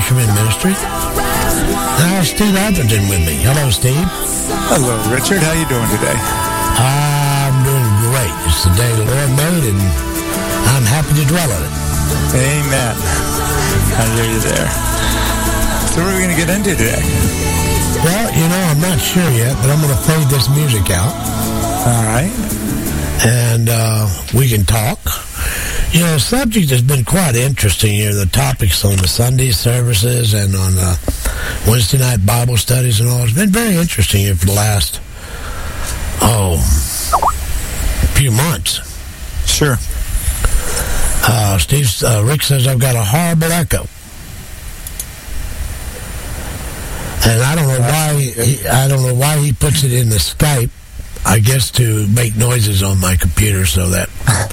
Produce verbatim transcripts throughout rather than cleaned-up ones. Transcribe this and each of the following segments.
Fisherman Ministry. Now, Steve Atherton with me. Hello, Steve. Hello, Richard. How you doing today? I'm doing great. It's the day the Lord made, and I'm happy to dwell in it. Amen. I hear you there. So what are we going to get into today? Well, you know, I'm not sure yet, but I'm going to fade this music out. All right. And uh, we can talk. You know, the subject has been quite interesting here, the topics on the Sunday services and on the Wednesday night Bible studies and all. It's been very interesting here for the last, oh, few months. Sure. Uh, Steve, uh, Rick says I've got a horrible echo. And I don't know why he, I don't know why he puts it in the Skype. I guess to make noises on my computer so that...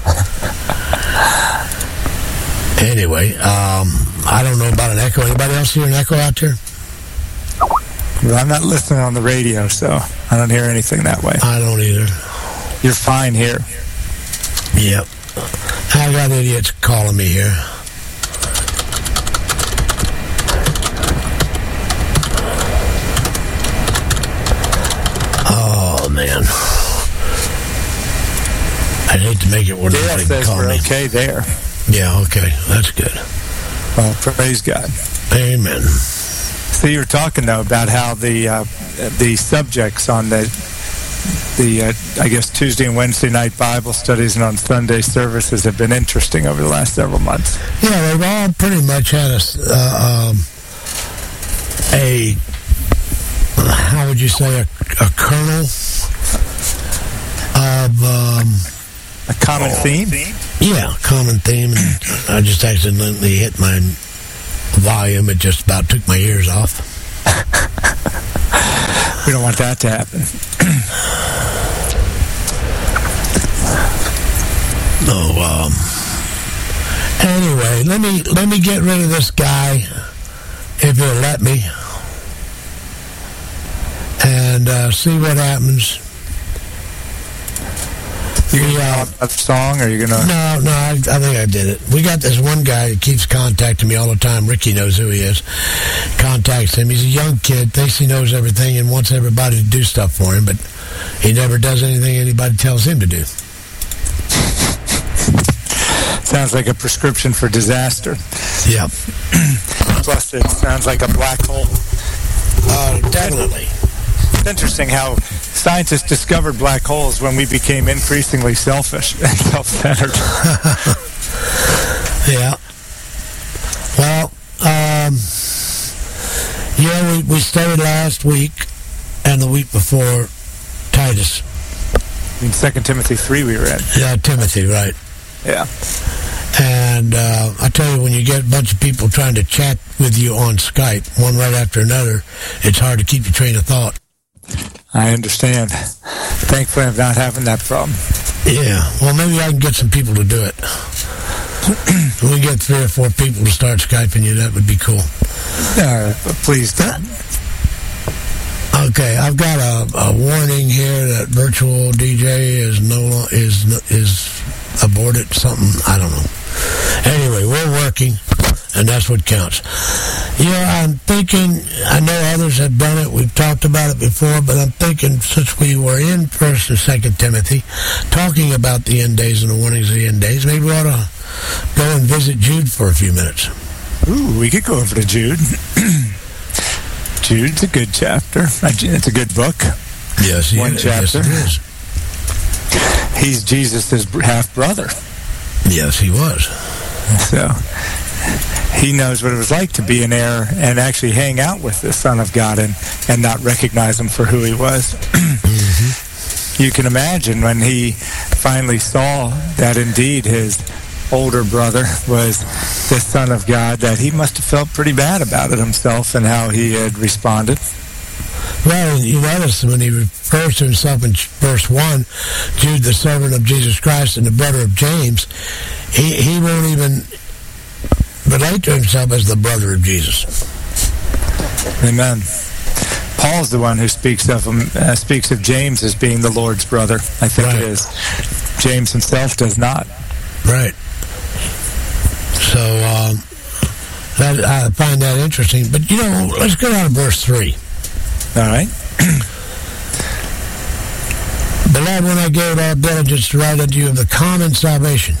Anyway, um, I don't know about an echo. Anybody else hear an echo out there? Well, I'm not listening on the radio, so I don't hear anything that way. I don't either. You're fine here. Yep. I got idiots calling me here. Oh, man. I'd hate to make it where yeah, nobody can call we're me. Okay there. Yeah, okay. That's good. Well, praise God. Amen. So you were talking, though, about how the uh, the subjects on the, the uh, I guess, Tuesday and Wednesday night Bible studies and on Sunday services have been interesting over the last several months. Yeah, they've all pretty much had a, uh, um, a how would you say, a, a kernel of... Um, a common oh, theme? Yeah, common theme. And I just accidentally hit my volume. It just about took my ears off. We don't want that to happen. Oh, um... Anyway, let me let me get rid of this guy, if you'll let me, and uh, see what happens. You gonna uh, a song, or are you gonna? No, no, I, I think I did it. We got this one guy that keeps contacting me all the time. Ricky knows who he is. Contacts him. He's a young kid, thinks he knows everything, and wants everybody to do stuff for him, but he never does anything anybody tells him to do. Sounds like a prescription for disaster. Yeah. Plus, it sounds like a black hole. Uh, definitely. It's interesting how scientists discovered black holes when we became increasingly selfish and self-centered. Yeah. Well, um, yeah, we, we studied last week and the week before Titus. In Second Timothy three we were in. Yeah, Timothy, right. Yeah. And uh, I tell you, when you get a bunch of people trying to chat with you on Skype, one right after another, it's hard to keep your train of thought. I understand. Thankfully, I'm not having that problem. Yeah. Well, maybe I can get some people to do it. If we get three or four people to start Skyping you, that would be cool. Uh, please don't. Okay, I've got a, a warning here that virtual D J is no is is aborted. Something, I don't know. Anyway, we're working, and that's what counts. Yeah, I'm thinking, I know others have done it, we've talked about it before, but I'm thinking since we were in First and Second Timothy, talking about the end days and the warnings of the end days, maybe we ought to go and visit Jude for a few minutes. Ooh, we could go over to Jude. Jude's a good chapter. It's a good book. Yes, One is. chapter. Yes, it is. He's Jesus' half-brother. Yes, he was. So he knows what it was like to be an heir and actually hang out with the Son of God and, and not recognize him for who he was. Mm-hmm. You can imagine when he finally saw that indeed his older brother was the Son of God, that he must have felt pretty bad about it himself and how he had responded. Well, you notice when he refers to himself in verse one, Jude, the servant of Jesus Christ and the brother of James, he, he won't even relate to himself as the brother of Jesus. Amen. Paul's the one who speaks of him, uh, speaks of James as being the Lord's brother. I think right. It is. James himself does not. Right. So, um, That, I find that interesting. But, you know, let's go down to verse three. All right. Beloved, when I gave all diligence to write unto you of the common salvation.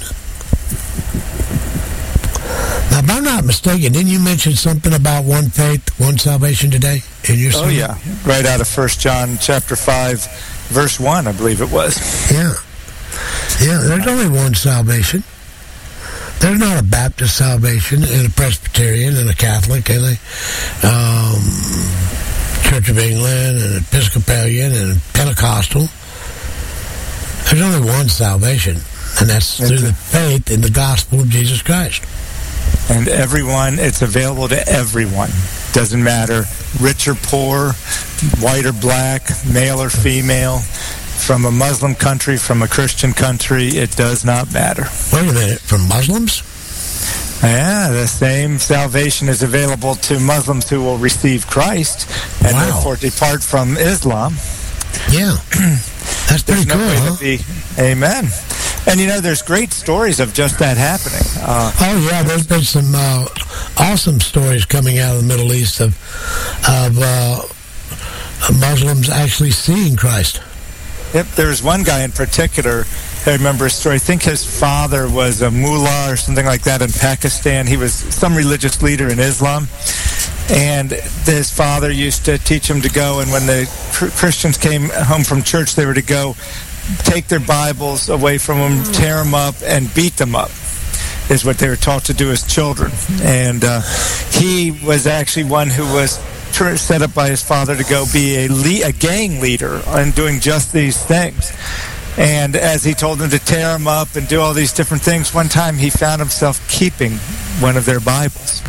Now, if I'm not mistaken, didn't you mention something about one faith, one salvation today in your sermon? Oh, yeah. Right out of First John chapter five, verse one, I believe it was. Yeah. Yeah, there's only one salvation. There's not a Baptist salvation and a Presbyterian and a Catholic and a um, Church of England and an Episcopalian and a Pentecostal. There's only one salvation, and that's through the faith in the gospel of Jesus Christ. And everyone, it's available to everyone. Doesn't matter, rich or poor, white or black, male or female, from a Muslim country, from a Christian country, it does not matter. Wait a minute, from Muslims? Yeah, the same salvation is available to Muslims who will receive Christ and wow. therefore depart from Islam. Yeah, that's pretty There's no cool, way huh? to be, amen. And, you know, there's great stories of just that happening. Uh, oh, yeah, there's been some uh, awesome stories coming out of the Middle East of, of uh, Muslims actually seeing Christ. Yep, there's one guy in particular, I remember a story, I think his father was a mullah or something like that in Pakistan. He was some religious leader in Islam. And his father used to teach him to go, and when the Christians came home from church, they were to go take their Bibles away from them, tear them up, and beat them up, is what they were taught to do as children. And uh, he was actually one who was set up by his father to go be a, le- a gang leader and doing just these things. And as he told them to tear them up and do all these different things, one time he found himself keeping one of their Bibles.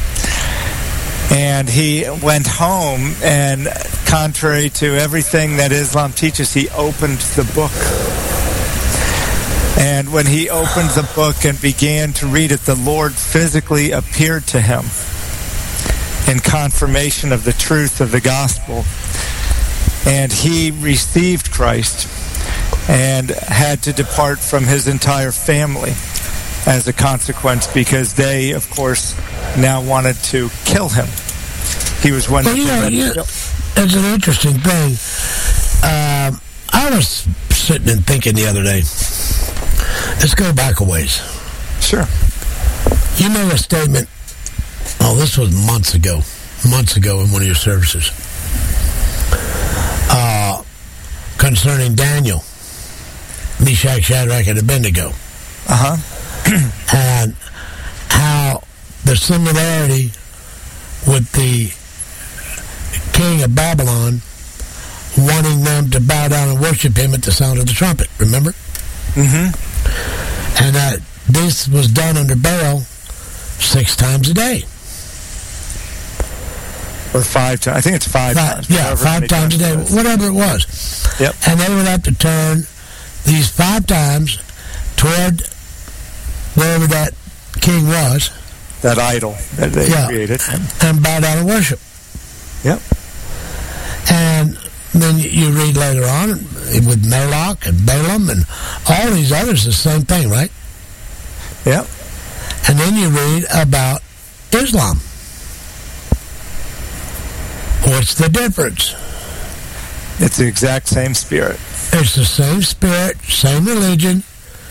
And he went home, and contrary to everything that Islam teaches, he opened the book. And when he opened the book and began to read it, the Lord physically appeared to him in confirmation of the truth of the gospel. And he received Christ and had to depart from his entire family as a consequence, because they, of course, now wanted to kill him. He was one. Well, you know, you know, it's an interesting thing. Uh, I was sitting and thinking the other day. Let's go back a ways. Sure. You made a statement. Oh, this was months ago. Months ago in one of your services. Uh, concerning Daniel, Meshach, Shadrach, and Abednego. Uh-huh. And how the similarity with the king of Babylon wanting them to bow down and worship him at the sound of the trumpet, remember? Mm-hmm. And that this was done under Baal six times a day. Or five times. I think it's five, five times. Yeah, five times a day, whatever it was. Yep. And they would have to turn these five times toward wherever that king was. That idol that they yeah, created. And bow down and worship. Yep. And then you read later on with Moloch and Balaam and all these others, the same thing, right? Yep. And then you read about Islam. What's the difference? It's the exact same spirit. It's the same spirit, same religion,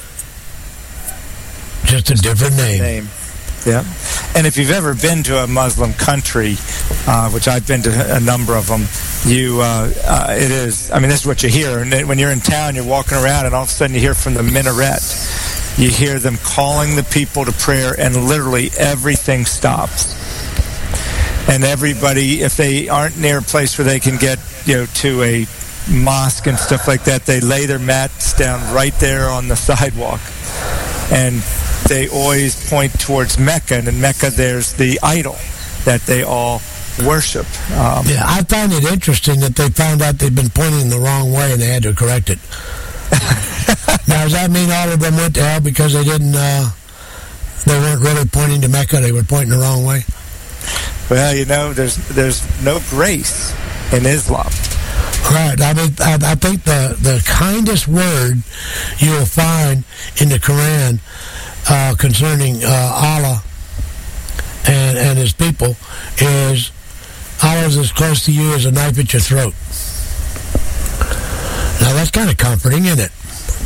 just a different name. name. Yeah. And if you've ever been to a Muslim country, uh, which I've been to a number of them, you, uh, uh, it is, I mean, this is what you hear. And when you're in town, you're walking around, and all of a sudden you hear from the minaret, you hear them calling the people to prayer, and literally everything stops. And everybody, if they aren't near a place where they can get, you know, to a mosque and stuff like that, they lay their mats down right there on the sidewalk. And they always point towards Mecca, and in Mecca there's the idol that they all worship. Um, yeah, I find it interesting that they found out they'd been pointing the wrong way and they had to correct it. Now, does that mean all of them went to hell because they didn't, uh, they weren't really pointing to Mecca, they were pointing the wrong way? Well, you know, there's there's no grace in Islam. Right. I mean, I, I think the, the kindest word you will find in the Quran uh, concerning uh, Allah and, and, and his people is always as close to you as a knife at your throat. Now that's kind of comforting, isn't it?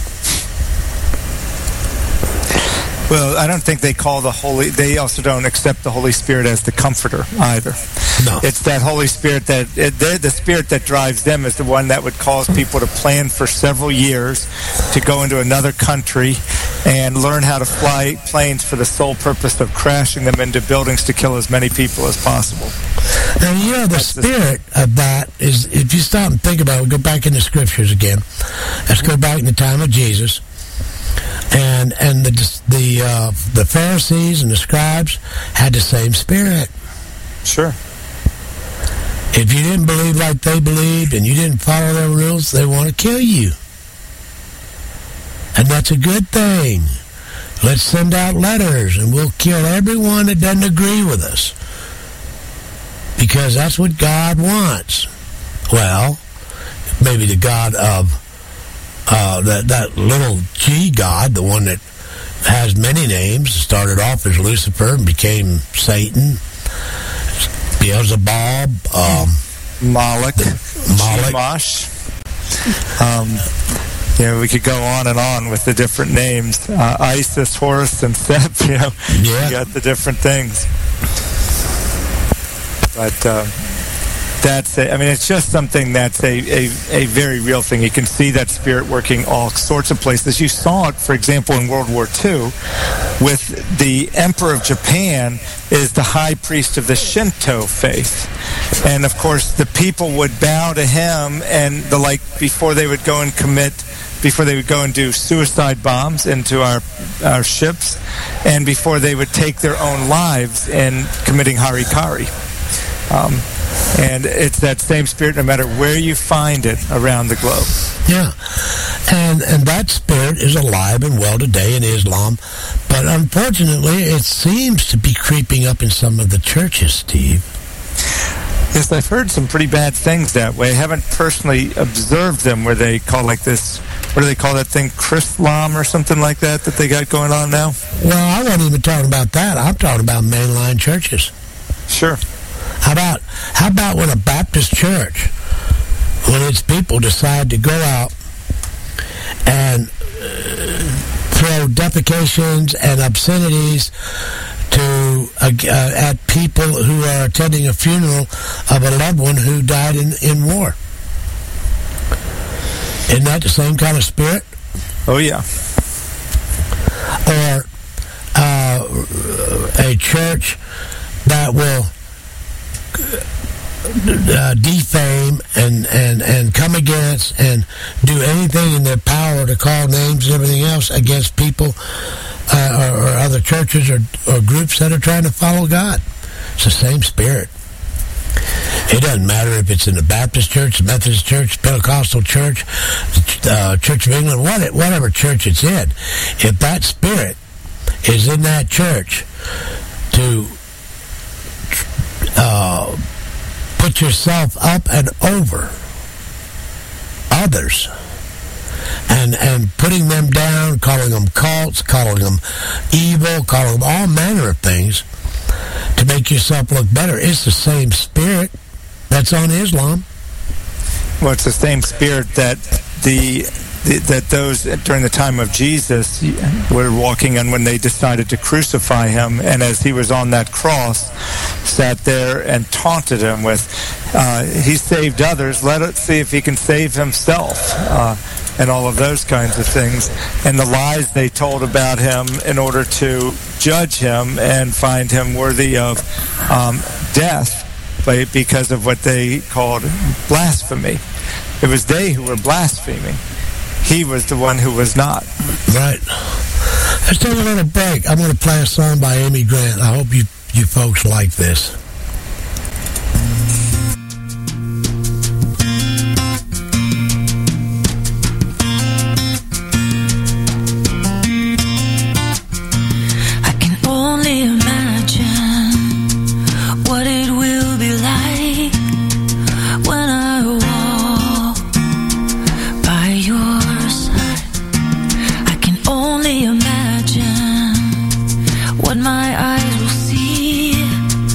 Well, I don't think they call the Holy, they also don't accept the Holy Spirit as the comforter either. No. It's that Holy Spirit that, it, the Spirit that drives them is the one that would cause people to plan for several years to go into another country and learn how to fly planes for the sole purpose of crashing them into buildings to kill as many people as possible. Now, you know, the That's spirit the... of that is, if you stop and think about it, we'll go back in the scriptures again. Let's go back in the time of Jesus. And and the the uh, the Pharisees and the scribes had the same spirit. Sure. If you didn't believe like they believed and you didn't follow their rules, they want to kill you. And that's a good thing. Let's send out letters and we'll kill everyone that doesn't agree with us. Because that's what God wants. Well, maybe the God of Uh, that, that little G God, the one that has many names, started off as Lucifer and became Satan, Beelzebub, um, Moloch, Moloch. Shamash. Um, you know, we could go on and on with the different names. Uh, Isis, Horus, and Seth, you know, yeah. You got the different things. But, uh, That's a, I mean, it's just something that's a, a, a very real thing. You can see that spirit working all sorts of places. You saw it, for example, in World War Two, with the Emperor of Japan is the high priest of the Shinto faith. And, of course, the people would bow to him and, the like, before they would go and commit, before they would go and do suicide bombs into our, our ships, and before they would take their own lives in committing harikari. Um, and it's that same spirit no matter where you find it around the globe. Yeah. And and that spirit is alive and well today in Islam. But unfortunately, it seems to be creeping up in some of the churches, Steve. Yes, I've heard some pretty bad things that way. I haven't personally observed them where they call like this, what do they call that thing, Chrislam or something like that that they got going on now? Well, I wasn't even talking about that. I'm talking about mainline churches. Sure. How about how about when a Baptist church, when its people decide to go out and uh, throw defecations and obscenities to uh, uh, at people who are attending a funeral of a loved one who died in, in war? Isn't that the same kind of spirit? Oh, yeah. Or uh, a church that will Uh, defame and, and, and come against and do anything in their power to call names and everything else against people uh, or, or other churches or, or groups that are trying to follow God. It's the same spirit. It doesn't matter if it's in the Baptist church, the Methodist church, Pentecostal church, uh, Church of England, whatever church it's in. If that spirit is in that church to Uh, put yourself up and over others and and putting them down, calling them cults, calling them evil, calling them all manner of things to make yourself look better. It's the same spirit that's on Islam. Well, it's the same spirit that the that those during the time of Jesus were walking on when they decided to crucify him, and as he was on that cross, sat there and taunted him with, uh, he saved others, let us see if he can save himself, uh, and all of those kinds of things, and the lies they told about him in order to judge him and find him worthy of um, death by, because of what they called blasphemy. It was they who were blaspheming. He was the one who was not. Right. Let's take a little break. I'm going to play a song by Amy Grant. I hope you, you folks like this. I can only imagine what it will be like when I walk by your side. I can only imagine what my eyes will see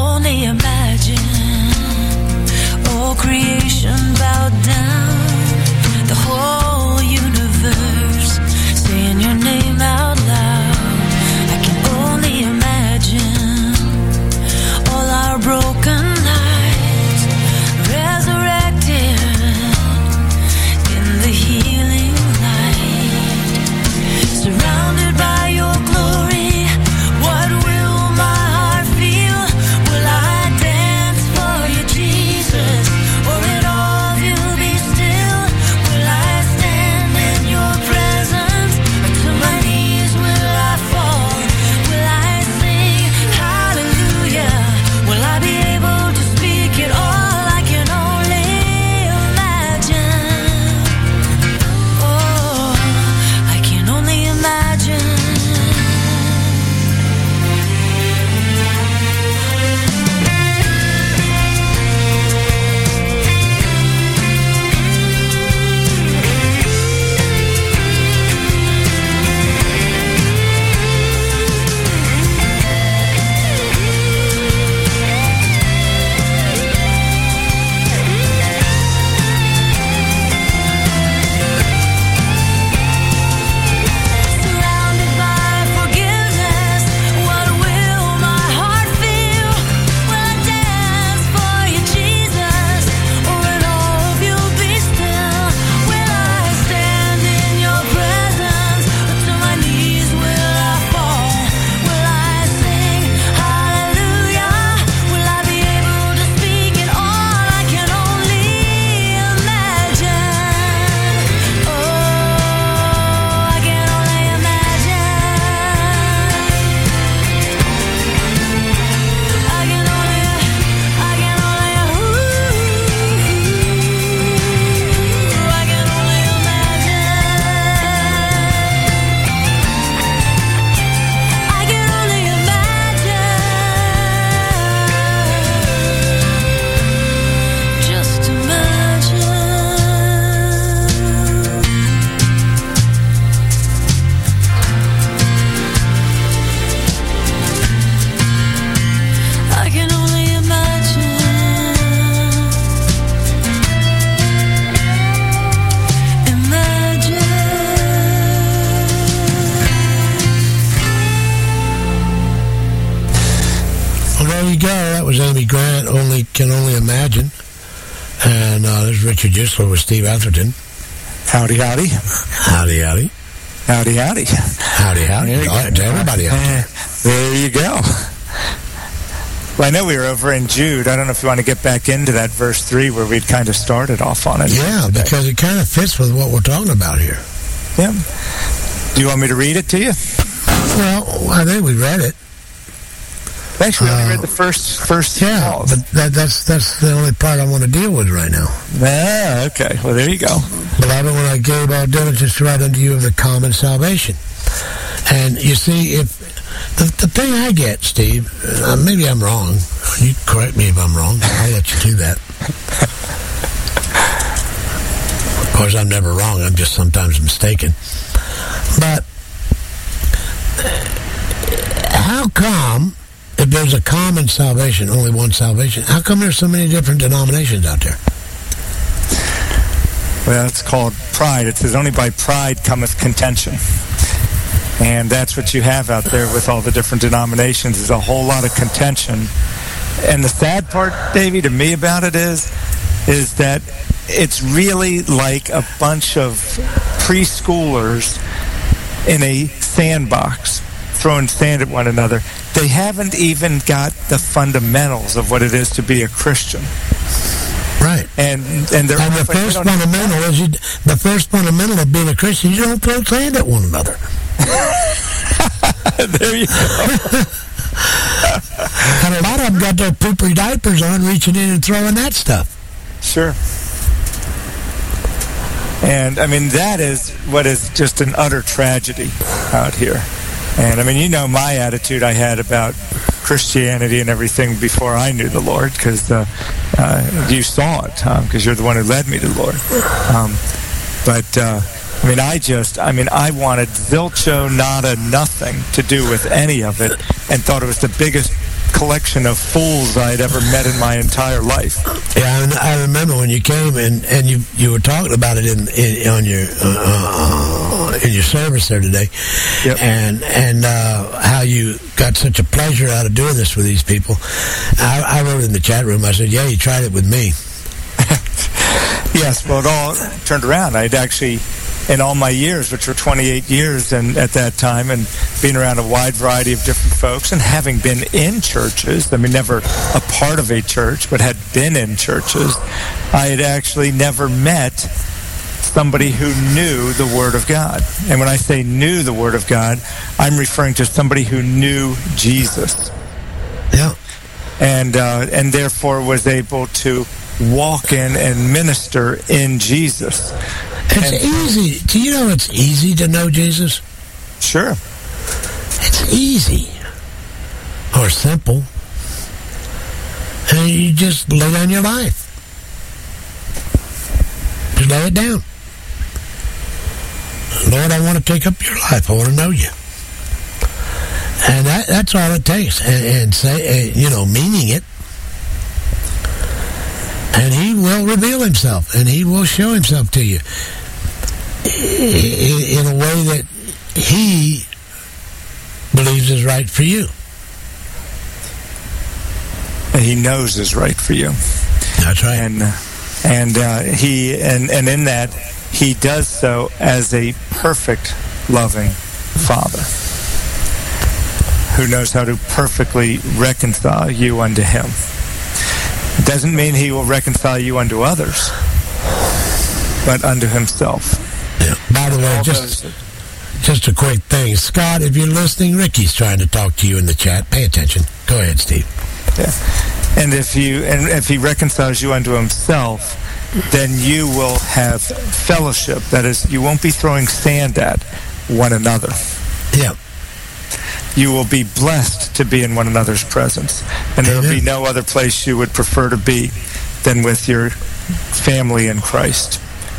only imagine all creation bowed down, the whole universe saying your name out loud. I can only imagine all our broken lives resurrected in the healing light, surrounded by your glory. What will my heart feel? Will I dance for you, Jesus? Or in all you'll be still? Will I stand in your presence? Or to my knees will I fall? Will I sing hallelujah? Will I be able to speak it all? I can only imagine. Oh, I can only imagine. Surrounded by forgiveness, what will my heart feel? Will I dance for you, Jesus? Or in all you'll be still? Will I stand in your presence? Or to my knees will I fall? Will I sing hallelujah? Will I be able to speak it all? I can only imagine. Oh, I can only imagine. I can only, I can only, ooh, I can only imagine. I can only imagine. Just imagine. I can only imagine. Imagine. Well, there you go. That was Amy Grant, Only Can Only Imagine. And uh, this is Richard Gisler with Steve Atherton. Howdy, howdy. Howdy, howdy. Howdy, howdy. Howdy, howdy. There you All right, to everybody out there. There you go. Well, I know we were over in Jude. I don't know if you want to get back into that verse three where we'd kind of started off on it. Yeah, today. because it kind of fits with what we're talking about here. Yeah. Do you want me to read it to you? Well, I think we read it. Actually, we only Uh, read the first first Yeah, clause. but that, that's that's the only part I want to deal with right now. Ah, okay. Well, there you go. Beloved, when I gave all diligence to write unto you of the common salvation. And you see, if the, the thing I get, Steve, uh, maybe I'm wrong. You correct me if I'm wrong. I'll let you do that. Of course, I'm never wrong. I'm just sometimes mistaken. But how come, if there's a common salvation, only one salvation, how come there's so many different denominations out there? Well, it's called pride. It says, only by pride cometh contention. And that's what you have out there with all the different denominations, is a whole lot of contention. And the sad part, Davey, to me about it is, is that it's really like a bunch of preschoolers in a sandbox throwing sand at one another. They haven't even got the fundamentals of what it is to be a Christian. Right. And and they're And the like, first they don't- fundamental is you, the first fundamental of being a Christian, you don't throw sand at one another. There you go. And a lot of them got their poopery diapers on, reaching in and throwing that stuff. Sure. And, I mean, that is what is just an utter tragedy out here. And, I mean, you know my attitude I had about Christianity and everything before I knew the Lord, because uh, uh, you saw it, because you're the one who led me to the Lord. Um, but, uh, I mean, I just, I mean, I wanted zilcho, nada, nothing to do with any of it, and thought it was the biggest collection of fools I'd ever met in my entire life. Yeah, I, I remember when you came and, and you you were talking about it in, in on your uh, in your service there today, yep. and and uh, how you got such a pleasure out of doing this with these people. I, I wrote in the chat room. I said, "Yeah, you tried it with me." Yes, well, it all turned around. I'd actually, in all my years, which were twenty-eight years, and at that time, and being around a wide variety of different folks, and having been in churches, I mean, never a part of a church, but had been in churches, I had actually never met somebody who knew the Word of God. And when I say knew the Word of God, I'm referring to somebody who knew Jesus. Yeah. And, uh, and therefore was able to walk in and minister in Jesus. It's and, easy. Do you know it's easy to know Jesus? Sure. It's easy. Or simple. And you just lay down your life. Just lay it down. Lord, I want to take up your life. I want to know you. And that, that's all it takes. And, and say, uh, you know, meaning it. And he will reveal himself, and he will show himself to you in a way that he believes is right for you. And he knows is right for you. That's right. And and uh, he and, and in that he does so as a perfect, loving Father who knows how to perfectly reconcile you unto him. It doesn't mean he will reconcile you unto others, but unto himself. Yeah. By the way, just just a quick thing. Scott, if you're listening, Ricky's trying to talk to you in the chat. Pay attention. Go ahead, Steve. Yeah. And if you and if he reconciles you unto himself, then you will have fellowship. That is, you won't be throwing sand at one another. Yeah. You will be blessed to be in one another's presence. And there will be no other place you would prefer to be than with your family in Christ.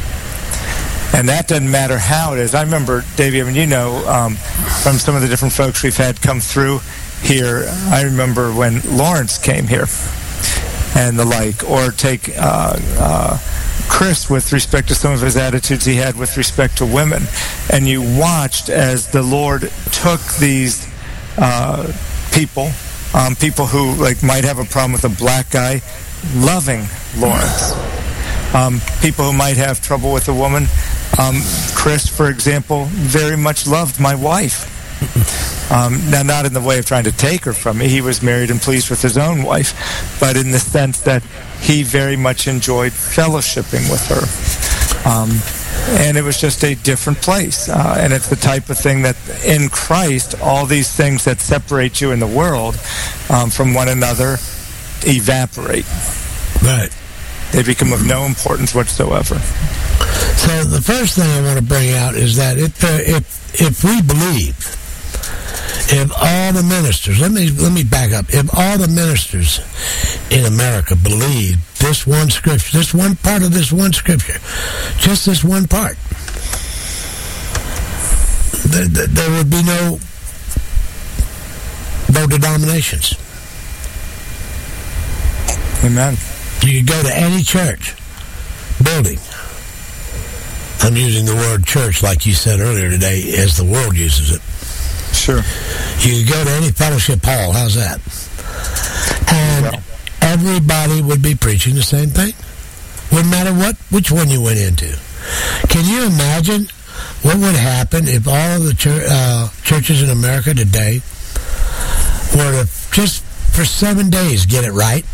And that doesn't matter how it is. I remember, Davey, I mean, you know, um, from some of the different folks we've had come through here, I remember when Lawrence came here and the like, or take uh, uh, Chris with respect to some of his attitudes he had with respect to women. And you watched as the Lord took these Uh, people, um, people who like might have a problem with a black guy, loving Lawrence. Um, people who might have trouble with a woman. Um, Chris, for example, very much loved my wife. Um, now, not in the way of trying to take her from me. He was married and pleased with his own wife, but in the sense that he very much enjoyed fellowshipping with her. Um, And it was just a different place. Uh, and it's the type of thing that in Christ, all these things that separate you in the world um, from one another evaporate. Right. They become of no importance whatsoever. So the first thing I want to bring out is that if uh, if if we believe, if all the ministers, let me let me back up, if all the ministers in America believe this one scripture, this one part of this one scripture, just this one part, there, there, there would be no no denominations. Amen. You could go to any church building. I'm using the word church, like you said earlier today, as the world uses it. Sure. You could go to any fellowship hall. How's that? And well, everybody would be preaching the same thing. Wouldn't matter what, which one you went into. Can you imagine what would happen if all of the chur- uh, churches in America today were to just for seven days get it right?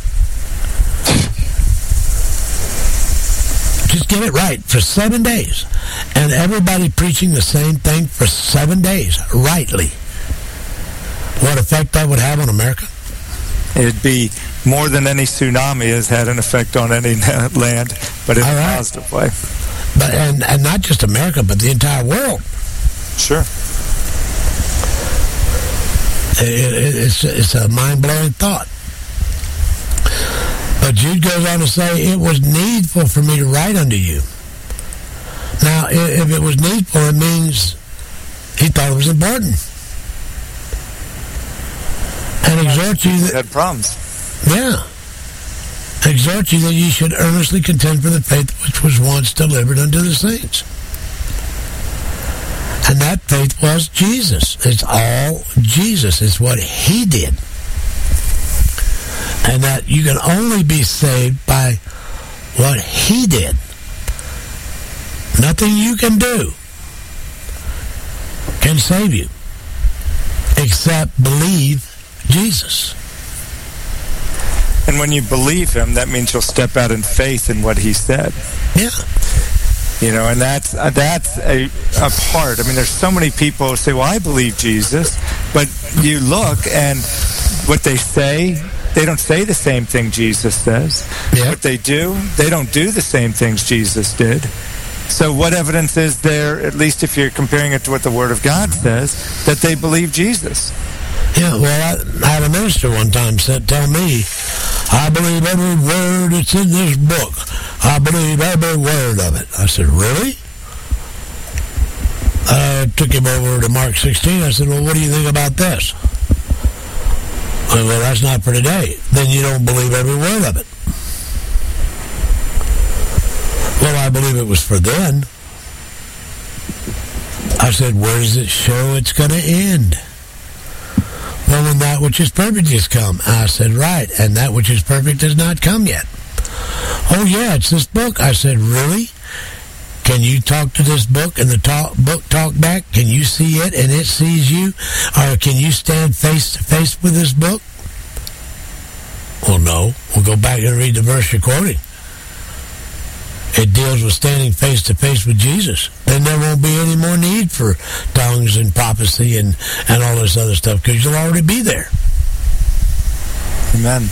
Just get it right for seven days. And everybody preaching the same thing for seven days, rightly. What effect that would have on America? It'd be more than any tsunami has had an effect on any land, but in a positive way. But and, and not just America, but the entire world. Sure. It, it, it's, it's a mind-blowing thought. But Jude goes on to say, it was needful for me to write unto you. Now, if it was needful, it means he thought it was important. And exhort you that... Had problems. Yeah. Exhort you that ye should earnestly contend for the faith which was once delivered unto the saints. And that faith was Jesus. It's all Jesus. It's what he did. And that you can only be saved by what he did. Nothing you can do can save you except believe Jesus. And when you believe him, that means you'll step out in faith in what he said. Yeah. You know, and that's uh, that's a, a part. I mean, there's so many people who say, well, I believe Jesus, but you look and what they say, they don't say the same thing Jesus says. Yeah. What they do, they don't do the same things Jesus did. So what evidence is there, at least if you're comparing it to what the Word of God says, that they believe Jesus? Yeah, well, I, I had a minister one time said, tell me, I believe every word that's in this book. I believe every word of it. I said, really? I took him over to Mark sixteen. I said, well, what do you think about this? I said, well, that's not for today. Then you don't believe every word of it. Well, I believe it was for then. I said, where does it show it's going to end? Well, when that which is perfect has come. I said, right, and that which is perfect has not come yet. Oh, yeah, it's this book. I said, really? Can you talk to this book and the talk, book talk back? Can you see it and it sees you? Or can you stand face to face with this book? Well, no. We'll go back and read the verse you're quoting. It deals with standing face to face with Jesus. Then there won't be any more need for tongues and prophecy and, and all this other stuff because you'll already be there. Amen.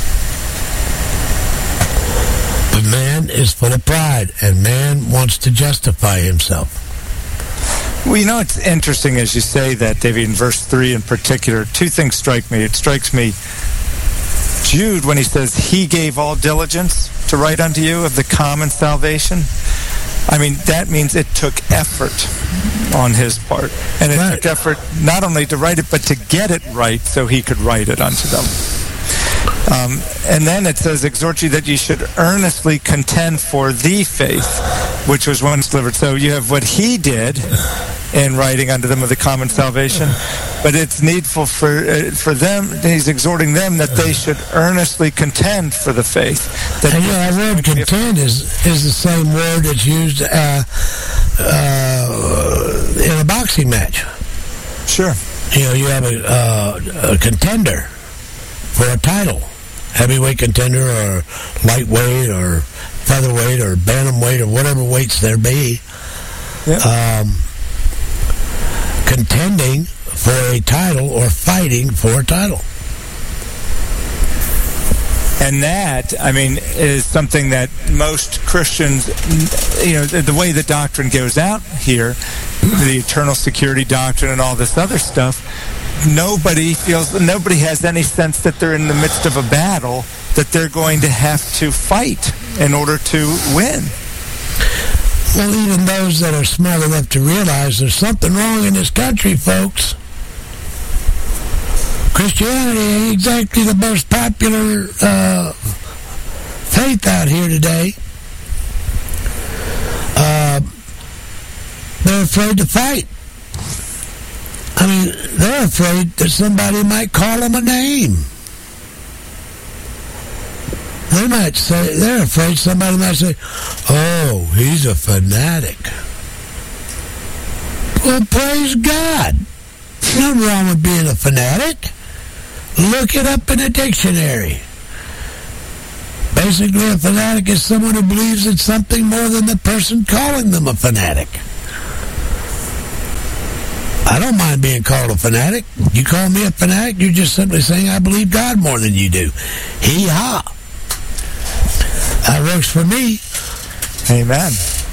But man is full of pride, and man wants to justify himself. Well, you know, it's interesting as you say that, David, in verse three in particular. Two things strike me. It strikes me, Jude, when he says, he gave all diligence to write unto you of the common salvation. I mean, that means it took effort on his part. And it right. took effort not only to write it, but to get it right so he could write it unto them. Um, and then it says, exhort you that you should earnestly contend for the faith, which was once delivered. So you have what he did in writing unto them of the common salvation, but it's needful for uh, for them, he's exhorting them that they should earnestly contend for the faith. That and yeah, that word contend is, is the same word that's used uh, uh, in a boxing match. Sure. You know, you have a, uh, a contender for a title. Heavyweight contender or lightweight or featherweight or bantamweight or whatever weights there be. Yep. Um, contending for a title or fighting for a title. And that, I mean, is something that most Christians, you know, the, the way the doctrine goes out here, the eternal security doctrine and all this other stuff, nobody feels, nobody has any sense that they're in the midst of a battle that they're going to have to fight in order to win. Well, even those that are smart enough to realize there's something wrong in this country, folks. Christianity ain't exactly the most popular uh, faith out here today. Uh, they're afraid to fight. I mean, they're afraid that somebody might call them a name. They might say, they're afraid somebody might say, oh, he's a fanatic. Well, praise God. Nothing wrong with being a fanatic. Look it up in a dictionary. Basically, a fanatic is someone who believes in something more than the person calling them a fanatic. I don't mind being called a fanatic. You call me a fanatic, you're just simply saying I believe God more than you do. Hee-haw. That works for me. Amen.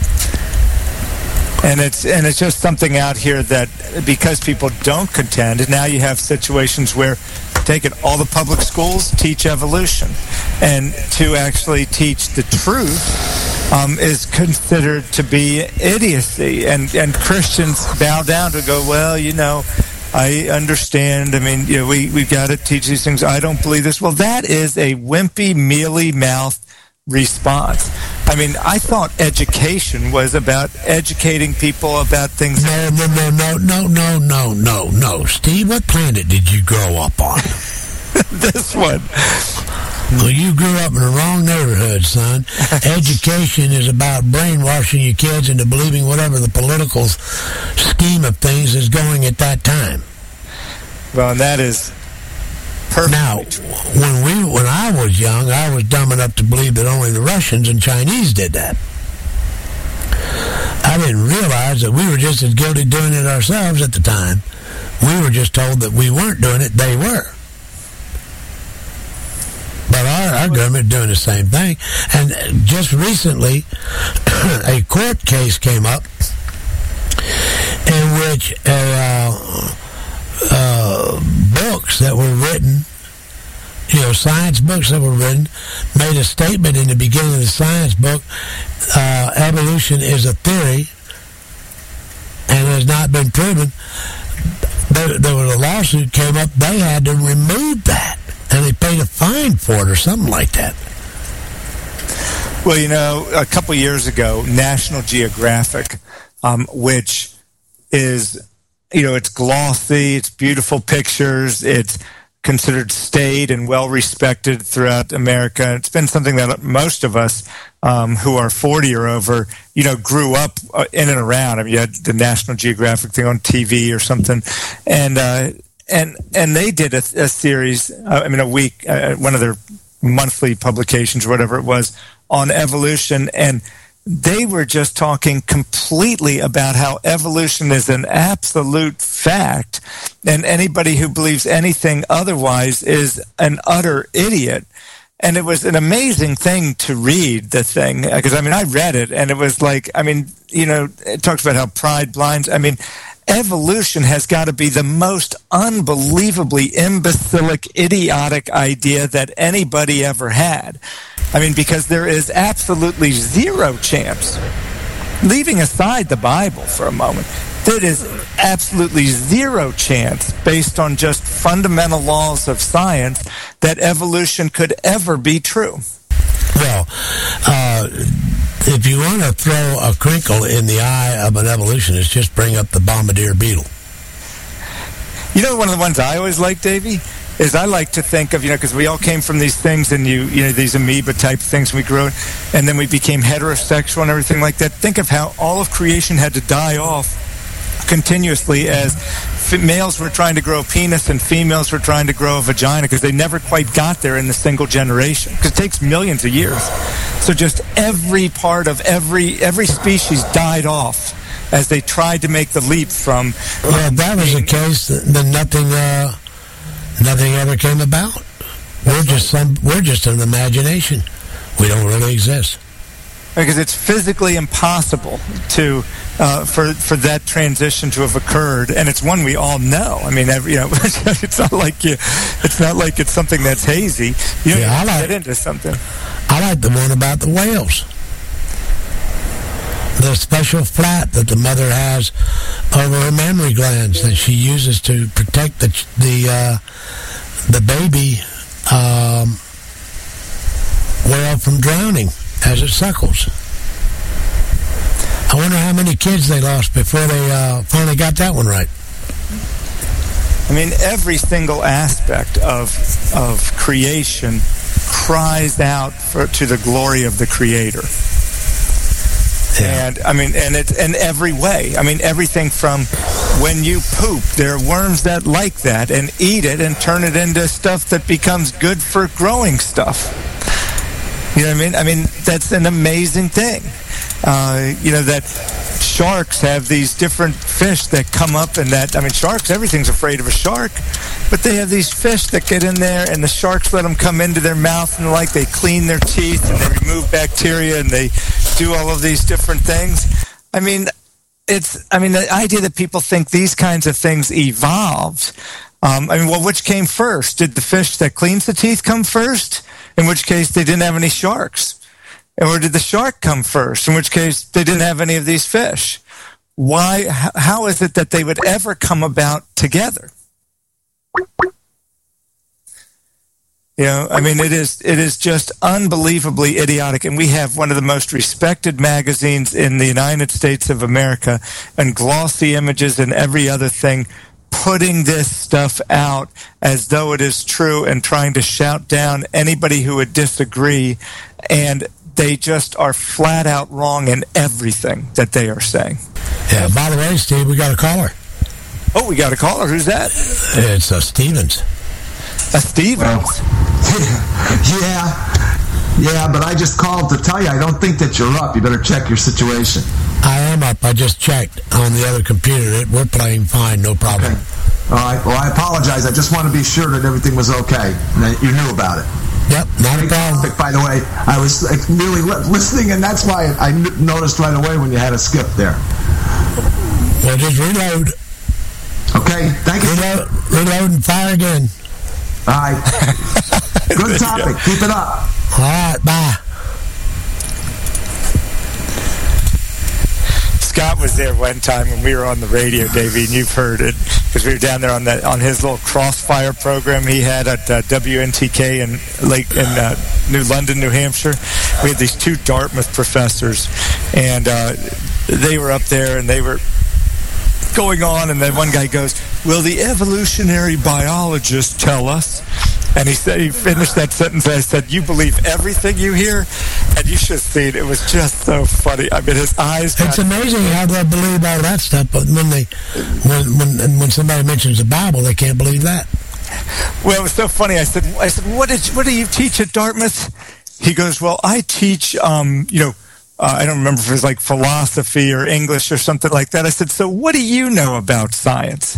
And it's and it's just something out here that because people don't contend, and now you have situations where, take it, all the public schools teach evolution, and to actually teach the truth um, is considered to be idiocy, and and Christians bow down to go, well, you know, I understand. I mean, you know, we, we've got to teach these things. I don't believe this. Well, that is a wimpy, mealy-mouthed response. I mean, I thought education was about educating people about things. No, no, no, no, no, no, no, no, no. Steve, what planet did you grow up on? This one. Well, you grew up in the wrong neighborhood, son. Education is about brainwashing your kids into believing whatever the political scheme of things is going at that time. Well, and that is perfect. Now, when we, when I was young, I was dumb enough to believe that only the Russians and Chinese did that. I didn't realize that we were just as guilty doing it ourselves at the time. We were just told that we weren't doing it; they were. But our, our government doing the same thing. And just recently, a court case came up in which uh, uh, books that were written, you know, science books that were written, made a statement in the beginning of the science book, uh, evolution is a theory and has not been proven. There, there was a lawsuit came up, they had to remove that. And they paid a fine for it or something like that. Well, you know, a couple years ago, National Geographic, um, which is, you know, it's glossy, it's beautiful pictures, it's considered staid and well-respected throughout America. It's been something that most of us um, who are forty or over, you know, grew up uh, in and around. I mean, you had the National Geographic thing on T V or something. And, uh, And and they did a, a series, uh, I mean, a week, uh, one of their monthly publications or whatever it was, on evolution. And they were just talking completely about how evolution is an absolute fact. And anybody who believes anything otherwise is an utter idiot. And it was an amazing thing to read, the thing, because, I mean, I read it, and it was like, I mean, you know, it talks about how pride blinds. I mean, evolution has got to be the most unbelievably imbecilic, idiotic idea that anybody ever had. I mean, because there is absolutely zero chance, leaving aside the Bible for a moment, there is absolutely zero chance, based on just fundamental laws of science, that evolution could ever be true. Well, uh, if you want to throw a crinkle in the eye of an evolutionist, just bring up the bombardier beetle. You know, one of the ones I always like, Davey, is I like to think of, you know, because we all came from these things, and you, you know, these amoeba type things we grew, and then we became heterosexual and everything like that. Think of how all of creation had to die off continuously as males were trying to grow a penis and females were trying to grow a vagina, because they never quite got there in the single generation, because it takes millions of years. So just every part of every every species died off as they tried to make the leap from... Well, if that was the case, then nothing uh, nothing ever came about. We're just some we're just an imagination. We don't really exist. Because it's physically impossible to uh, for for that transition to have occurred, and it's one we all know. I mean, every, you know, it's not like you, it's not like it's something that's hazy. You don't yeah, I like, get into something. I like the one about the whales. The special flap that the mother has over her mammary glands that she uses to protect the the uh, the baby um, whale from drowning as it suckles. I wonder how many kids they lost before they uh, finally got that one right. I mean, every single aspect of of creation cries out for, to the glory of the Creator. Yeah. And I mean, and it's in every way. I mean, everything from when you poop, there are worms that like that and eat it and turn it into stuff that becomes good for growing stuff. You know what I mean? I mean, that's an amazing thing. Uh, you know, that sharks have these different fish that come up and that, I mean, sharks, everything's afraid of a shark, but they have these fish that get in there and the sharks let them come into their mouth and like they clean their teeth and they remove bacteria and they do all of these different things. I mean, it's, I mean, the idea that people think these kinds of things evolved. Um, I mean, well, which came first? Did the fish that cleans the teeth come first? In which case they didn't have any sharks. Or did the shark come first? In which case they didn't have any of these fish. why, how is it that they would ever come about together? You know, I mean, it is it is just unbelievably idiotic. And we have one of the most respected magazines in the United States of America, and glossy images and every other thing, putting this stuff out as though it is true and trying to shout down anybody who would disagree. And they just are flat out wrong in everything that they are saying. Yeah, by the way, Steve, we got a caller. Oh, we got a caller. Who's that? It's uh, Stevens. Uh, Stevens? yeah. Yeah, but I just called to tell you I don't think that you're up. You better check your situation. I am up. I just checked on the other computer. We're playing fine, no problem. Okay. All right. Well, I apologize. I just want to be sure that everything was okay and that you knew about it. Yep, not a problem. Topic, by the way, I was like, really li- listening, and that's why I n- noticed right away when you had a skip there. Well, just reload. Okay, thank you. Reload, reload and fire again. All right. Good topic. Keep it up. All right, bye. Scott was there one time when we were on the radio, Davey, and you've heard it because we were down there on that on his little Crossfire program he had at uh, W N T K in Lake in uh, New London, New Hampshire. We had these two Dartmouth professors, and uh, they were up there, and they were going on, and then one guy goes, "Will the evolutionary biologist tell us?" And he said, he finished that sentence, and I said, "You believe everything you hear?" And you should have seen, it was just so funny. I mean, his eyes... It's amazing how they believe all that stuff, but when they, when when when somebody mentions the Bible, they can't believe that. Well, it was so funny. I said, I said, what did what do you teach at Dartmouth? He goes, well, I teach, um, you know, uh, I don't remember if it was like philosophy or English or something like that. I said, so what do you know about science?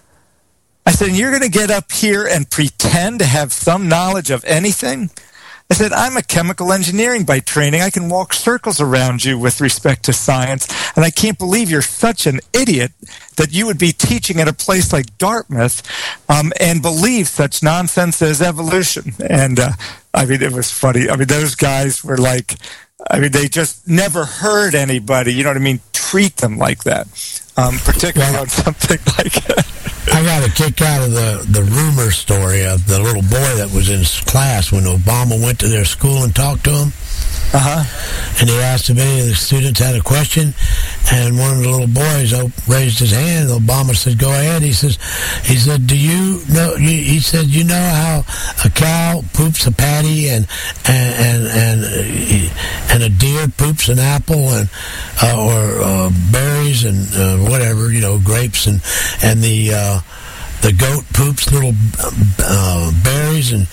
I said, you're going to get up here and pretend to have some knowledge of anything? I said, I'm a chemical engineering by training. I can walk circles around you with respect to science, and I can't believe you're such an idiot that you would be teaching at a place like Dartmouth um, and believe such nonsense as evolution. And, uh, I mean, it was funny. I mean, those guys were like, I mean, they just never heard anybody, you know what I mean, treat them like that, um, particularly on something like that. I got a kick out of the, the rumor story of the little boy that was in class when Obama went to their school and talked to him. Uh-huh. And he asked if any of the students had a question, and one of the little boys raised his hand. Obama said, go ahead. He says, he said, do you know, he said, you know how a cow poops a patty and, and, and, and, and a deer poops an apple and, uh, or, uh, berries and, uh, whatever, you know, grapes and, and the, uh, the goat poops little, uh, berries and,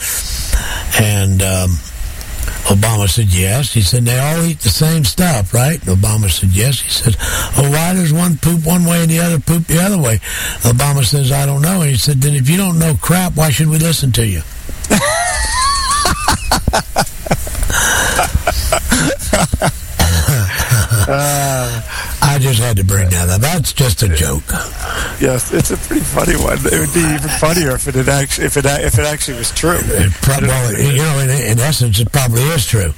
and, um, Obama said, yes. He said, they all eat the same stuff, right? Obama said, yes. He said, oh, why does one poop one way and the other poop the other way? Obama says, I don't know. And he said, then if you don't know crap, why should we listen to you? uh, I just had to bring that up. That's just a joke. Yes, it's a pretty funny one. It would be even funnier if it had actually if it if it actually was true. It probably, well, you know, in, in essence, it probably is true.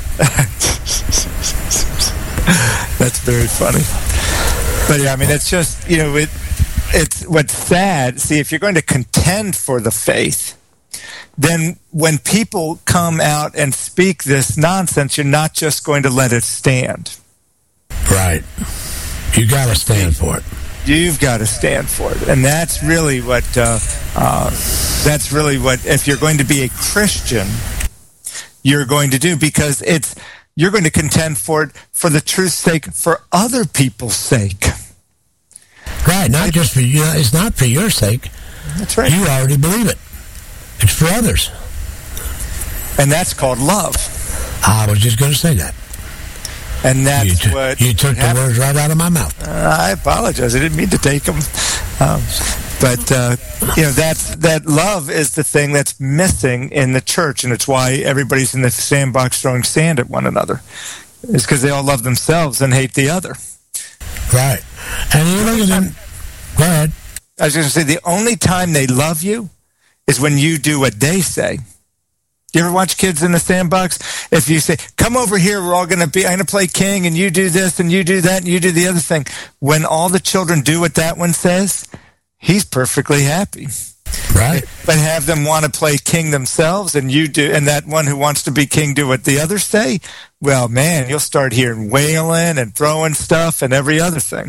That's very funny. But yeah, I mean, it's just, you know, it it's what's sad. See, if you're going to contend for the faith, then when people come out and speak this nonsense, you're not just going to let it stand. Right. You got to stand for it. You've got to stand for it, and that's really what. Uh, uh, that's really what. If you're going to be a Christian, you're going to do, because it's you're going to contend for it for the truth's sake, for other people's sake. Right, not just for you. It's not for your sake. That's right. You already believe it. It's for others, and that's called love. I was just going to say that. And that's you t- what you took happened. The words right out of my mouth. Uh, I apologize. I didn't mean to take them. Um, but uh, you know, that's that love is the thing that's missing in the church, and it's why everybody's in the sandbox throwing sand at one another. It's because they all love themselves and hate the other. Right. And you look at them. Go ahead. I was going to say, the only time they love you is when you do what they say. You ever watch Kids in the Sandbox? If you say, come over here, we're all going to be, I'm going to play king, and you do this, and you do that, and you do the other thing. When all the children do what that one says, he's perfectly happy. Right. But have them want to play king themselves, and you do, and that one who wants to be king do what the others say, well, man, you'll start hearing wailing and throwing stuff and every other thing.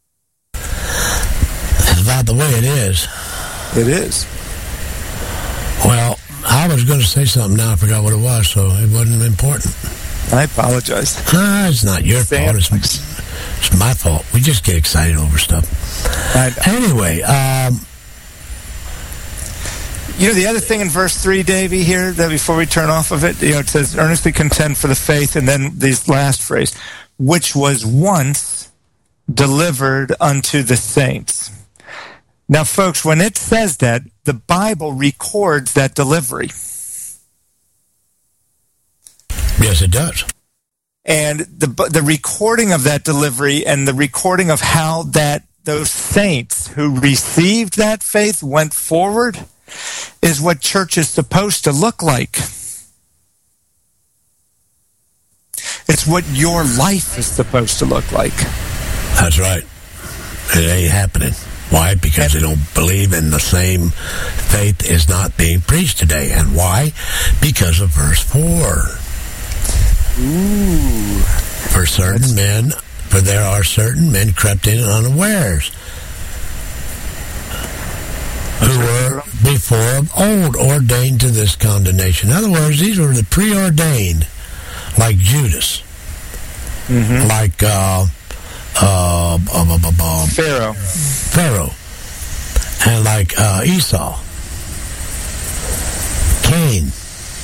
That's about the way it is. It is. Well, I was going to say something now. I forgot what it was, so it wasn't important. I apologize. Uh, it's not your Sam. fault. It's, it's my fault. We just get excited over stuff. I, Anyway, um... you know, the other thing in verse three, Davey, here, that before we turn off of it, you know, it says, earnestly contend for the faith, and then this last phrase, which was once delivered unto the saints. Now, folks, when it says that, the Bible records that delivery. Yes, it does. And the the recording of that delivery and the recording of how that those saints who received that faith went forward is what church is supposed to look like. It's what your life is supposed to look like. That's right. It ain't happening. Why? Because they don't believe in the same faith is not being preached today. And why? Because of verse four. Ooh. For certain men, for there are certain men crept in unawares, who were before of old ordained to this condemnation. In other words, these were the preordained, like Judas, Mm-hmm. like uh, uh, uh, uh, uh, Pharaoh. Pharaoh, and like uh, Esau, Cain,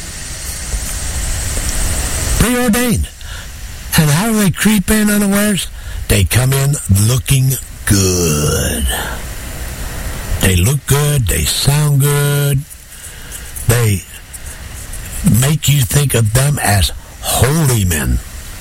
preordained. And how do they creep in unawares? They come in looking good. They look good. They sound good. They make you think of them as holy men,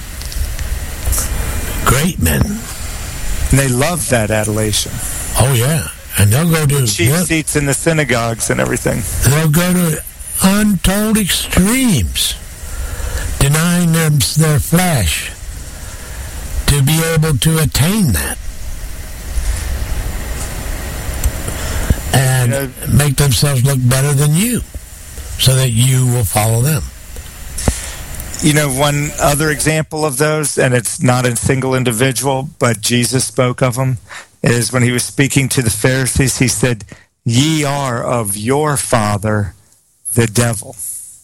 great men. And they love that adulation. Oh, yeah. And they'll go to... Chief what? seats in the synagogues and everything. They'll go to untold extremes, denying them their flesh to be able to attain that. And You know, make themselves look better than you so that you will follow them. You know, one other example of those, and it's not a single individual, but Jesus spoke of them, is when he was speaking to the Pharisees, he said, ye are of your father, the devil.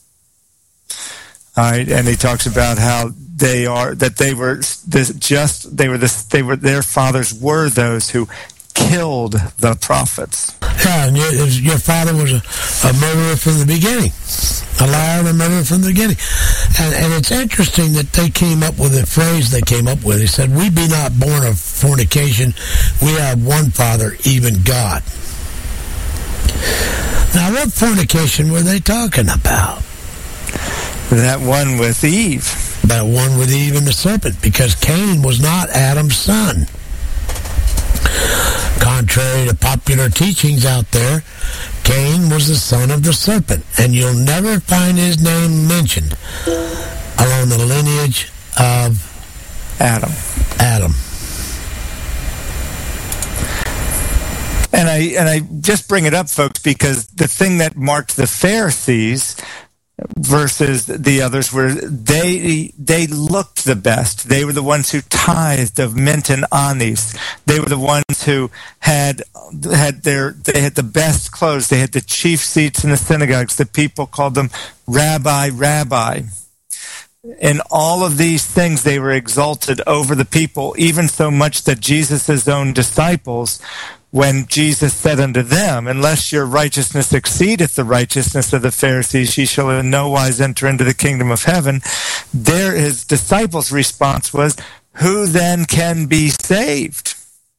All right, and he talks about how they are, that they were this just, they were this, they were, their fathers were those who killed the prophets. Yeah, and your, your father was a, a murderer from the beginning. A liar and a murderer from the beginning. And, and it's interesting that they came up with a phrase they came up with. They said, we be not born of fornication. We have one Father, even God. Now, what fornication were they talking about? That one with Eve. That one with Eve and the serpent, because Cain was not Adam's son. Contrary to popular teachings out there, Cain was the son of the serpent, and you'll never find his name mentioned along the lineage of Adam. Adam. And I and I just bring it up, folks, because the thing that marked the Pharisees versus the others were they they looked the best. They were the ones who tithed of mint and anise. They were the ones who had had their they had the best clothes. They had the chief seats in the synagogues. The people called them Rabbi, Rabbi. In all of these things, they were exalted over the people, even so much that Jesus' own disciples, when Jesus said unto them, unless your righteousness exceedeth the righteousness of the Pharisees, ye shall in no wise enter into the kingdom of heaven. There his disciples' response was, who then can be saved?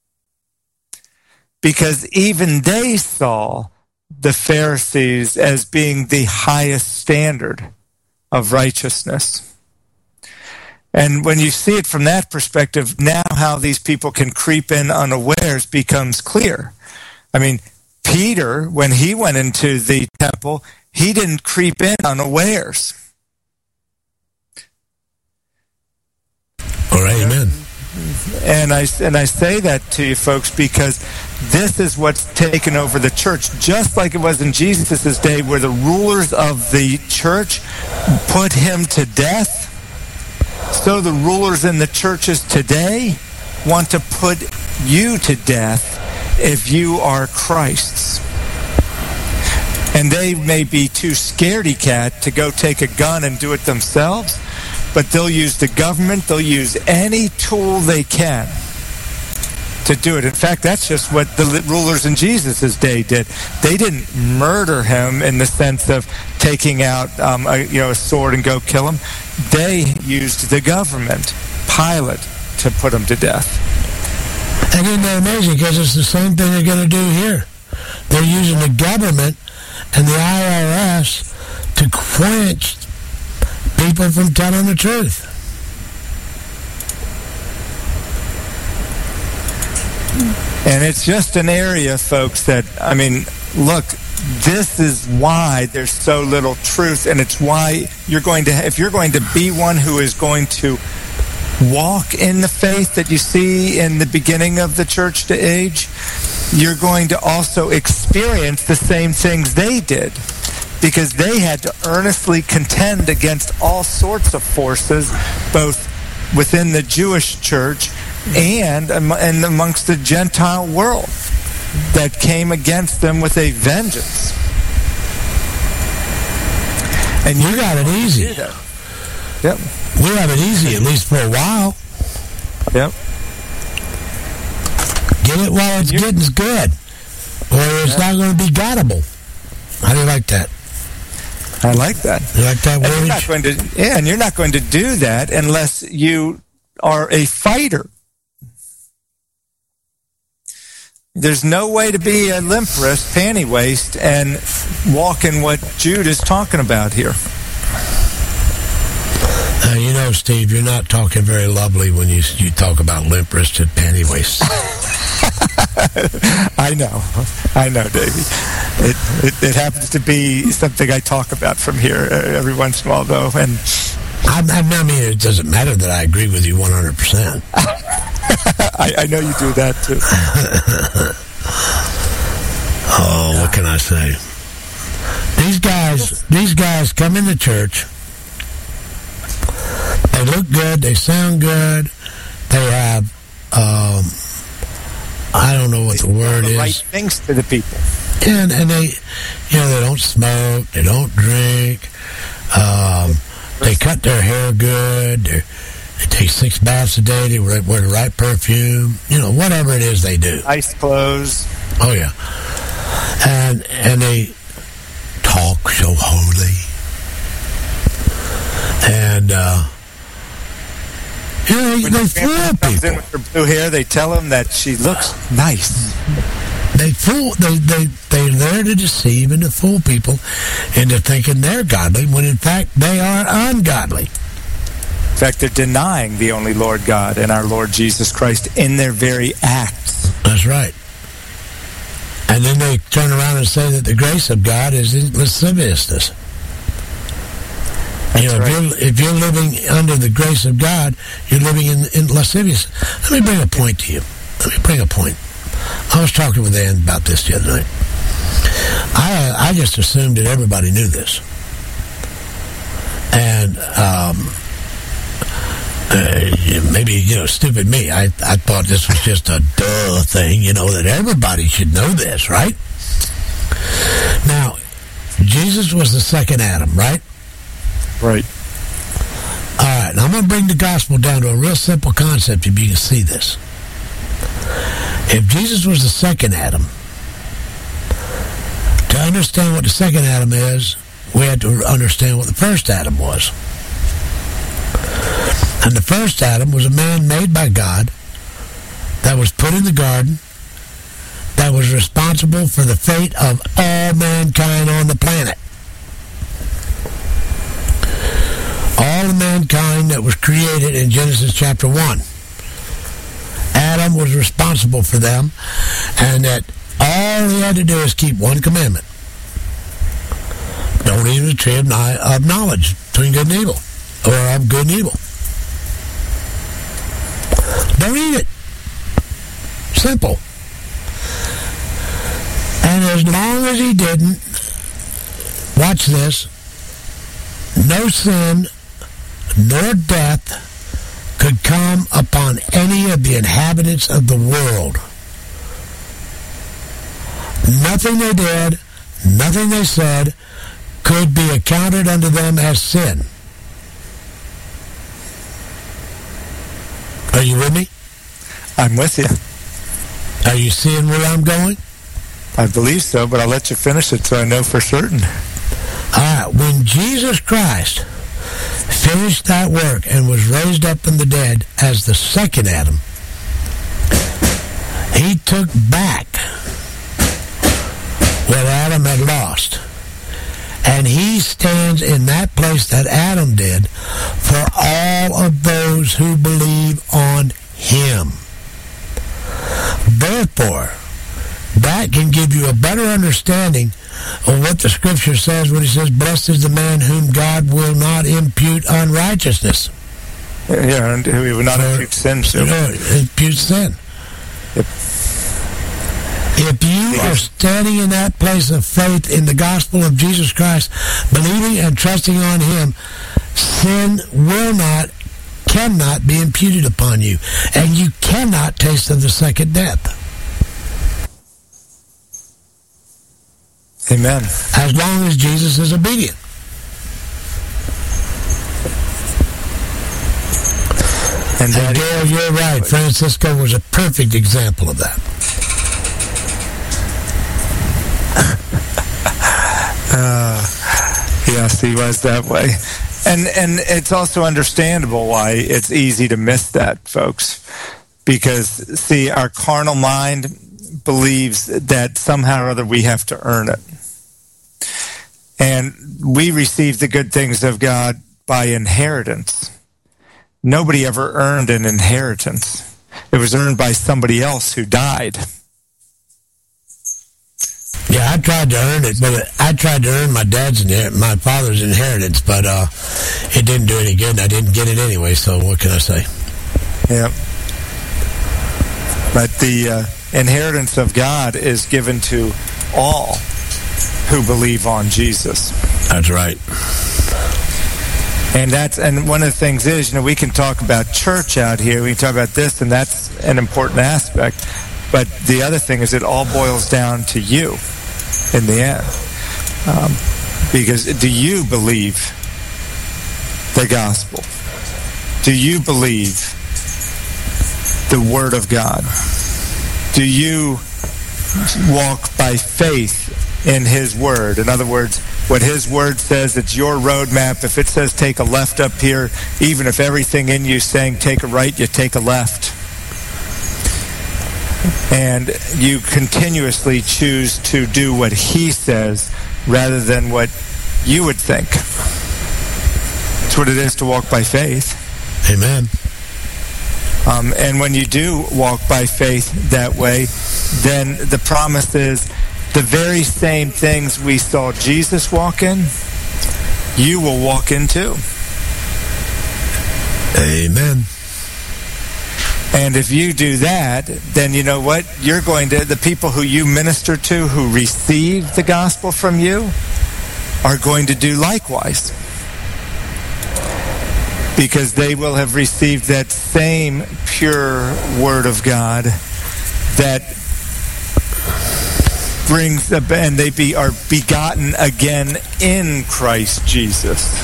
Because even they saw the Pharisees as being the highest standard of righteousness. And when you see it from that perspective, now how these people can creep in unawares becomes clear. I mean, Peter, when he went into the temple, He didn't creep in unawares. All right, amen. And I, and I say that to you folks because this is what's taken over the church, just like it was in Jesus' day, where the rulers of the church put him to death. So the rulers in the churches today want to put you to death if you are Christ's. And they may be too scaredy cat to go take a gun and do it themselves, but they'll use the government, they'll use any tool they can to do it. In fact, that's just what the rulers in Jesus' day did. They didn't murder him in the sense of taking out um, a, you know, a sword and go kill him. They used the government, Pilate, to put him to death. And isn't that amazing? Because it's the same thing they're going to do here. They're using the government and the I R S to quench people from telling the truth. And it's just an area, folks, that, I mean, look, this is why there's so little truth, and it's why you're going to, if you're going to be one who is going to walk in the faith that you see in the beginning of the church to age, you're going to also experience the same things they did, because they had to earnestly contend against all sorts of forces, both within the Jewish church and, and amongst the Gentile world, that came against them with a vengeance. And you got it easy. Yep. We have it easy, at least for a while. Yep. Get it while it's getting good, or it's yep. not going to be gottable. How do you like that? I like that. You like that word? And you're not going to, yeah, and you're not going to do that unless you are a fighter. There's no way to be a limp wrist, panty waist, and walk in what Jude is talking about here. Uh, you know, Steve, you're not talking very lovely when you you talk about limp wristed panty waists. I know, I know, Davey. It, it it happens to be something I talk about from here every once in a while, though, and I, I mean, it doesn't matter that I agree with you one hundred percent. I, I know you do that too. Oh, what can I say? These guys, these guys come into church. They look good. They sound good. They have, um, I don't know what the word is. Right things to the people. And and they, you know, they don't smoke. They don't drink. Um, they cut their hair good. They're, They take six baths a day. They wear the right perfume. You know, whatever it is they do. Nice clothes. Oh, yeah. And and they talk so holy. And, uh, you know, when they fool people. In with her blue hair, they tell them that she looks nice. They fool. They, they, they're there to deceive and to fool people into thinking they're godly when, in fact, they are ungodly. In fact, they're denying the only Lord God and our Lord Jesus Christ in their very acts. That's right. And then they turn around and say that the grace of God is in lasciviousness. That's you know, right. if you're, if you're living under the grace of God, you're living in, in lasciviousness. Let me bring a point to you. Let me bring a point. I was talking with Ann about this the other night. I I just assumed that everybody knew this. And, um... Uh, maybe, you know, stupid me. I, I thought this was just a duh thing, you know, that everybody should know this, right? Now, Jesus was the second Adam, right? Right. All right, now I'm going to bring the gospel down to a real simple concept if you can see this. If Jesus was the second Adam, to understand what the second Adam is, we had to understand what the first Adam was. And the first Adam was a man made by God that was put in the garden that was responsible for the fate of all mankind on the planet. All the mankind that was created in Genesis chapter one. Adam was responsible for them, and that all he had to do is keep one commandment. Don't eat the tree of, of knowledge between good and evil, or of good and evil. Don't eat it. Simple. And as long as he didn't, watch this, no sin nor death could come upon any of the inhabitants of the world. Nothing they did, nothing they said could be accounted unto them as sin. Are you with me? I'm with you. Are you seeing where I'm going? I believe so, but I'll let you finish it so I know for certain. All right, when Jesus Christ finished that work and was raised up from the dead as the second Adam, he took back what Adam had lost. And he stands in that place that Adam did for all of those who believe on him. Therefore, that can give you a better understanding of what the scripture says when it says, blessed is the man whom God will not impute unrighteousness. Yeah, and who will not or, impute sin to. You know, impute sin. Yep. If you are standing in that place of faith in the gospel of Jesus Christ, believing and trusting on him, sin will not, cannot be imputed upon you. And you cannot taste of the second death. Amen. As long as Jesus is obedient. And, and Gail, you're right. Francisco was a perfect example of that. uh, yes, he was that way. And and it's also understandable why it's easy to miss that, folks. Because, see, our carnal mind believes that somehow or other we have to earn it. And we receive the good things of God by inheritance. Nobody ever earned an inheritance. It was earned by somebody else who died. Yeah, I tried to earn it, but I tried to earn my dad's inher- my father's inheritance, but uh, it didn't do any good, and I didn't get it anyway, so what can I say? Yeah. But the uh, inheritance of God is given to all who believe on Jesus. That's right. And that's and one of the things is, you know, we can talk about church out here, we can talk about this, and that's an important aspect. But the other thing is it all boils down to you in the end. Um, because do you believe the gospel? Do you believe the Word of God? Do you walk by faith in His Word? In other words, what His Word says, it's your roadmap. If it says take a left up here, even if everything in you is saying take a right, you take a left. And you continuously choose to do what He says rather than what you would think. That's what it is to walk by faith. Amen. Um, and when you do walk by faith that way, then the promise is the very same things we saw Jesus walk in, you will walk into. Amen. And if you do that, then you know what? You're going to, the people who you minister to, who receive the gospel from you, are going to do likewise. Because they will have received that same pure Word of God that brings, the, and they be are begotten again in Christ Jesus.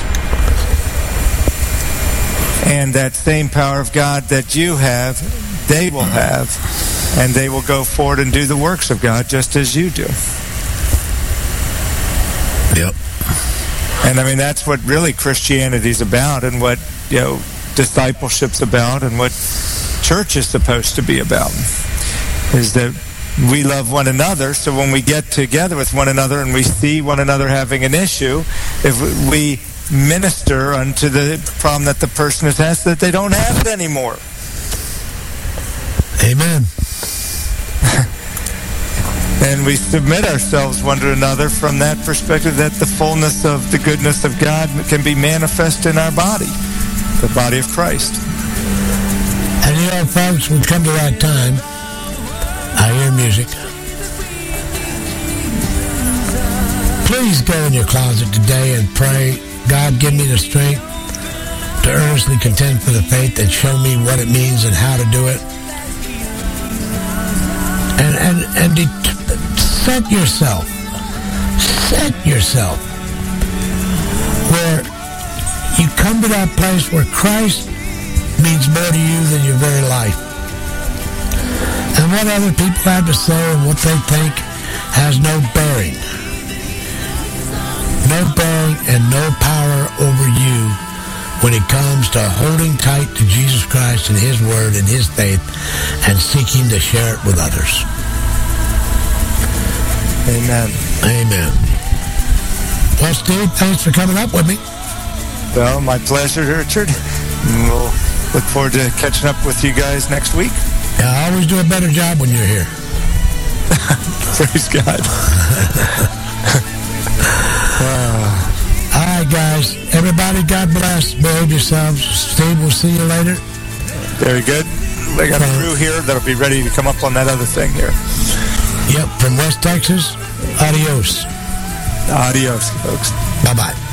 And that same power of God that you have, they will have, and they will go forward and do the works of God just as you do. Yep. And I mean, that's what really Christianity's about, and what, you know, discipleship's about, and what church is supposed to be about, is that we love one another. So when we get together with one another and we see one another having an issue, if we minister unto the problem that the person has, that they don't have it anymore. Amen. And we submit ourselves one to another from that perspective, that the fullness of the goodness of God can be manifest in our body, the body of Christ. And you know, folks, we come to that time. I hear music. Please go in your closet today and pray, God, give me the strength to earnestly contend for the faith and show me what it means and how to do it. And and and det- set yourself, set yourself where you come to that place where Christ means more to you than your very life. And what other people have to say and what they think has no bearing. No bearing and no power over you when it comes to holding tight to Jesus Christ and His Word and His faith and seeking to share it with others. Amen. Amen. Well, Steve, thanks for coming up with me. Well, my pleasure, Richard. And we'll look forward to catching up with you guys next week. Yeah, I always do a better job when you're here. Praise God. uh, all right, guys. Everybody, God bless. Behave yourselves. Steve, we'll see you later. Very good. I got a crew here that'll be ready to come up on that other thing here. Yep, from West Texas. Adios. Adios, folks. Bye-bye.